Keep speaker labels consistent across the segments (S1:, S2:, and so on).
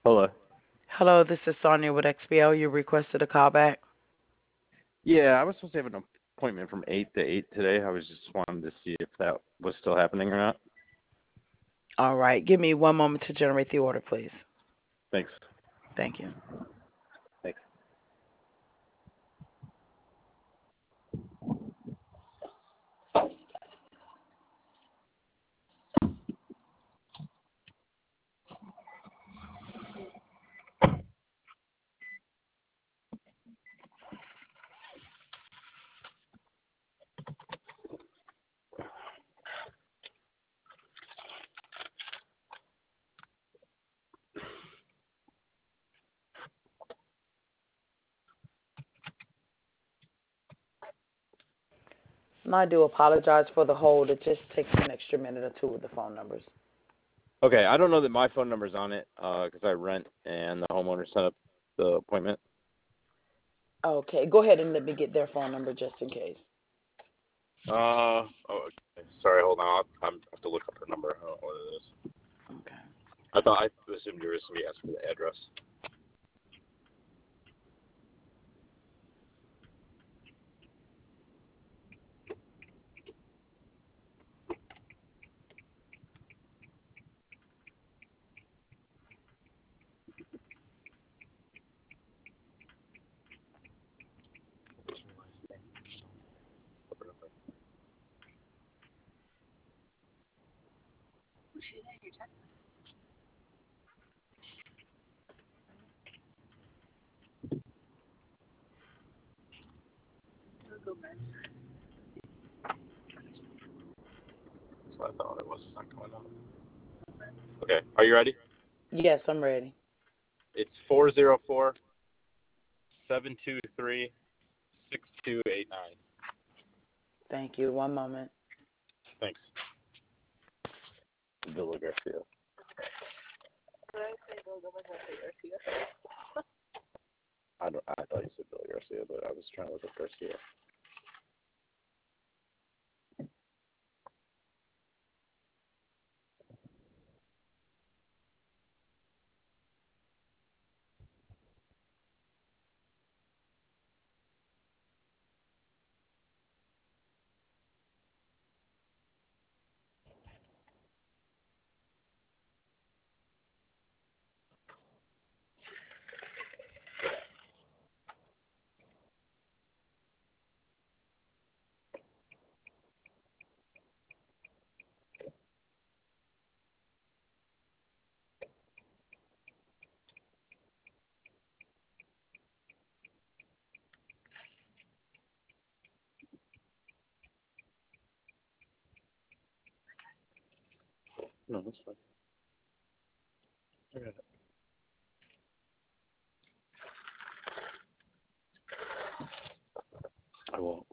S1: Hello.
S2: Hello, this is Sonia with XPL. You requested a call back.
S1: Yeah, I was supposed to have an appointment from 8 to 8 today. I was just wanting to see if that was still happening or not.
S2: All right, give me one moment to generate the order, please.
S1: Thanks.
S2: Thank you.
S1: Thanks.
S2: And I do apologize for the hold. It just takes an extra minute or two with the phone numbers.
S1: Okay, I don't know that my phone number's on it because I rent and the homeowner set up the appointment.
S2: Okay, go ahead and let me get their phone number just in case.
S1: Oh, okay. Sorry, hold on. I have to look up her number. I don't know what it is.
S2: Okay.
S1: I assumed you were somebody asking for the address. So I thought it was not going on. Okay, are you ready?
S2: Yes, I'm ready.
S1: It's 404-723-6289.
S2: Thank you. One moment.
S1: Thanks. Villa Garcia. I thought you said Billy Garcia, but I was trying to look up Garcia. No, that's fine. I got it. I won't.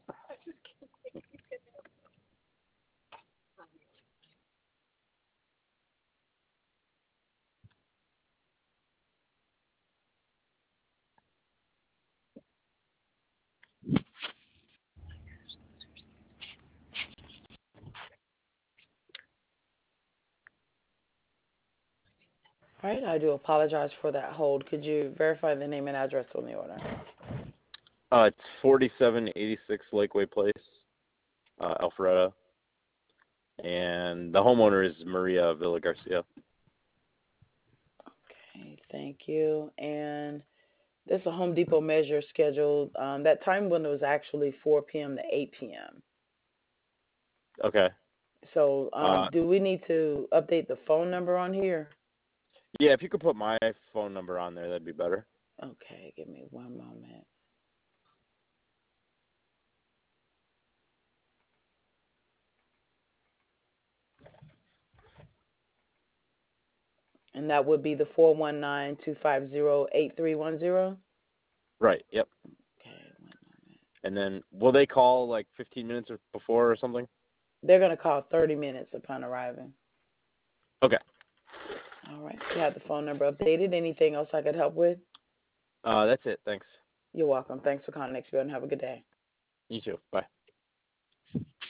S2: All right, I do apologize for that hold. Could you verify the name and address on the order?
S1: It's 4786 Lakeway Place, Alpharetta, and the homeowner is Maria Villa Garcia.
S2: Okay, thank you. And there's a Home Depot measure scheduled. That time window is actually 4 p.m. to 8 p.m.
S1: Okay.
S2: So,
S1: Uh,
S2: do we need to update the phone number on here?
S1: yeah, if you could put my phone number on there, that'd be better.
S2: Okay, give me one moment. And that would be the 419-250-8310?
S1: Right. Yep.
S2: Okay, one moment.
S1: And then will they call like 15 minutes before or something?
S2: They're going to call 30 minutes upon arriving.
S1: Okay.
S2: All right. You have the phone number updated. Anything else I could help with?
S1: That's it. Thanks.
S2: You're welcome. Thanks for calling XBO and have a good day.
S1: You too. Bye.